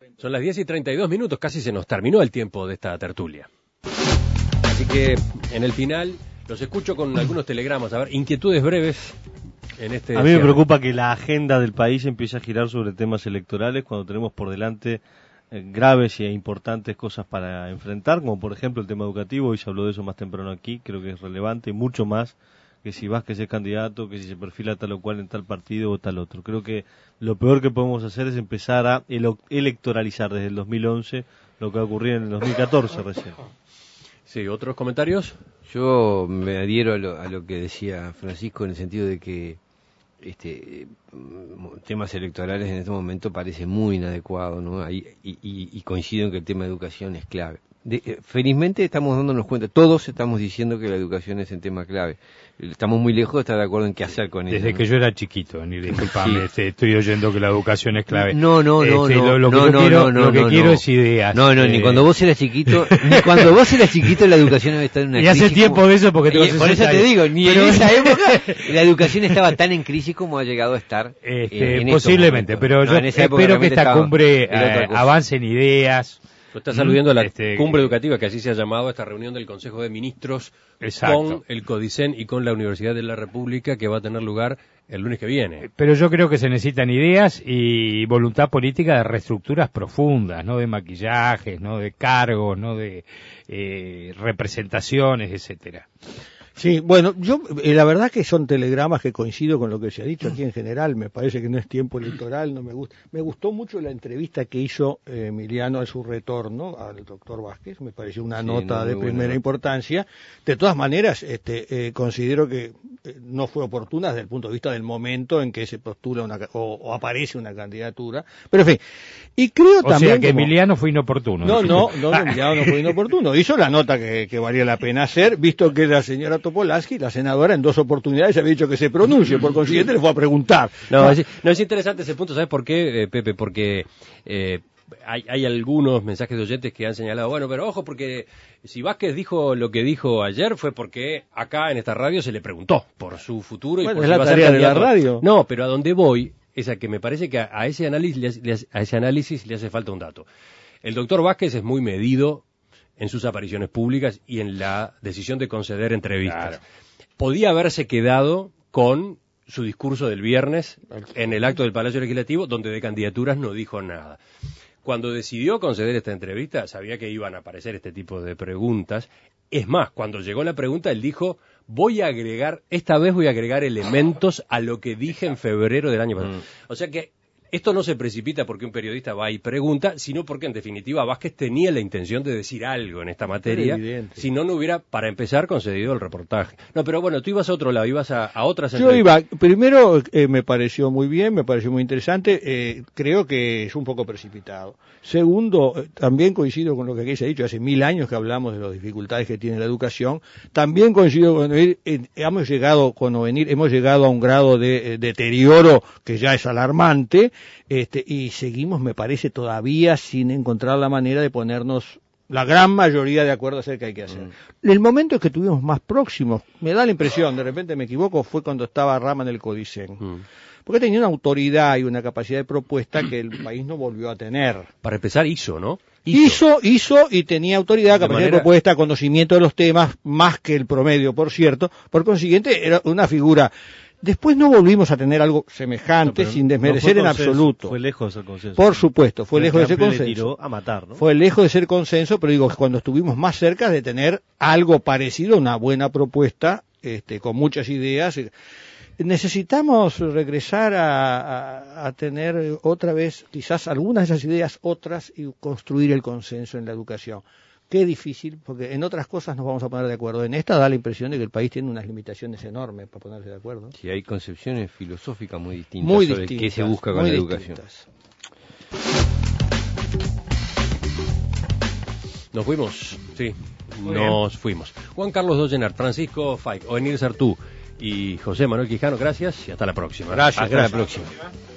Son las 10:32, casi se nos terminó el tiempo de esta tertulia. Así que en el final los escucho con algunos telegramas. A ver, inquietudes breves en este... A mí me preocupa que la agenda del país empiece a girar sobre temas electorales cuando tenemos por delante graves e importantes cosas para enfrentar, como por ejemplo el tema educativo. Hoy se habló de eso más temprano aquí, creo que es relevante, mucho más que si Vázquez es candidato, que si se perfila tal o cual en tal partido o tal otro. Creo que lo peor que podemos hacer es empezar a electoralizar desde el 2011 lo que ocurrió en el 2014 recién. Sí, ¿otros comentarios? Yo me adhiero a lo que decía Francisco en el sentido de que temas electorales en este momento parece muy inadecuado, ¿no? Y coincido en que el tema de educación es clave. Felizmente estamos dándonos cuenta, todos estamos diciendo que la educación es el tema clave. Estamos muy lejos de estar de acuerdo en qué hacer con eso. Desde que yo era chiquito, ni disculpame, sí. Estoy oyendo que la educación es clave. No, lo que quiero es ideas. Ni cuando vos eras chiquito, la educación debe estar en una crisis. Y hace tiempo de eso porque tengo por eso te digo, en esa época la educación estaba tan en crisis como ha llegado a estar. Posiblemente, pero yo espero que esta cumbre avance en ideas. Lo estás aludiendo a la cumbre educativa, que así se ha llamado esta reunión del Consejo de Ministros. Exacto. Con el CODICEN y con la Universidad de la República, que va a tener lugar el lunes que viene. Pero yo creo que se necesitan ideas y voluntad política de reestructuras profundas, no de maquillajes, no de cargos, no de representaciones, etcétera. Sí, bueno, yo la verdad que son telegramas que coincido con lo que se ha dicho aquí en general. Me parece que no es tiempo electoral, no me gusta. Me gustó mucho la entrevista que hizo Emiliano a su retorno al doctor Vázquez. Me pareció una nota de primera importancia. De todas maneras, considero que no fue oportuna desde el punto de vista del momento en que se postula o aparece una candidatura. Pero en fin, y creo también... O sea que Emiliano fue inoportuno. No, Emiliano no fue inoportuno. Hizo la nota que valía la pena hacer, visto que la señora Topolansky, la senadora, en 2 oportunidades había dicho que se pronuncie, por consiguiente le fue a preguntar. No, es interesante ese punto, ¿sabes por qué, Pepe? Porque hay algunos mensajes de oyentes que han señalado, bueno, pero ojo, porque si Vázquez dijo lo que dijo ayer fue porque acá en esta radio se le preguntó por su futuro y por si iba a ser candidato. ¿Es la tarea de la radio? No, pero a donde voy es a que me parece que a ese análisis le hace falta un dato. El doctor Vázquez es muy medido en sus apariciones públicas y en la decisión de conceder entrevistas. Claro. Podía haberse quedado con su discurso del viernes en el acto del Palacio Legislativo, donde de candidaturas no dijo nada. Cuando decidió conceder esta entrevista, sabía que iban a aparecer este tipo de preguntas. Es más, cuando llegó la pregunta, él dijo, esta vez voy a agregar elementos a lo que dije en febrero del año pasado. O sea que esto no se precipita porque un periodista va y pregunta, sino porque en definitiva Vázquez tenía la intención de decir algo en esta materia, si no hubiera, para empezar, concedido el reportaje. No, pero bueno, tú ibas a otro lado, ibas a otras entrevistas. Yo iba, primero me pareció muy bien, me pareció muy interesante, creo que es un poco precipitado. Segundo, también coincido con lo que aquí se ha dicho, hace 1000 años que hablamos de las dificultades que tiene la educación, también coincido con hemos llegado a un grado de deterioro que ya es alarmante, y seguimos, me parece, todavía sin encontrar la manera de ponernos la gran mayoría de acuerdo acerca de qué hay que hacer. El momento que estuvimos más próximos, me da la impresión, de repente me equivoco, fue cuando estaba Rama en el CODICEN. Porque tenía una autoridad y una capacidad de propuesta que el país no volvió a tener. Para empezar, hizo, ¿no? Hizo y tenía autoridad, capacidad de propuesta, conocimiento de los temas, más que el promedio, por cierto. Por consiguiente, era una figura. Después no volvimos a tener algo semejante, sin desmerecer en absoluto. Fue lejos de ser consenso. Por supuesto, fue lejos de ser consenso. Le tiró a matar, ¿no? Fue lejos de ser consenso, pero digo, cuando estuvimos más cerca de tener algo parecido, una buena propuesta, con muchas ideas. Necesitamos regresar a tener otra vez, quizás algunas de esas ideas, otras, y construir el consenso en la educación. Qué difícil, porque en otras cosas nos vamos a poner de acuerdo. En esta da la impresión de que el país tiene unas limitaciones enormes para ponerse de acuerdo. Sí, hay concepciones filosóficas muy distintas sobre qué se busca con la educación. Nos fuimos, sí, nos fuimos. Juan Carlos Doyenart, Francisco Faic, Oenir Sartú y José Manuel Quijano, gracias y hasta la próxima. Gracias. Hasta la próxima.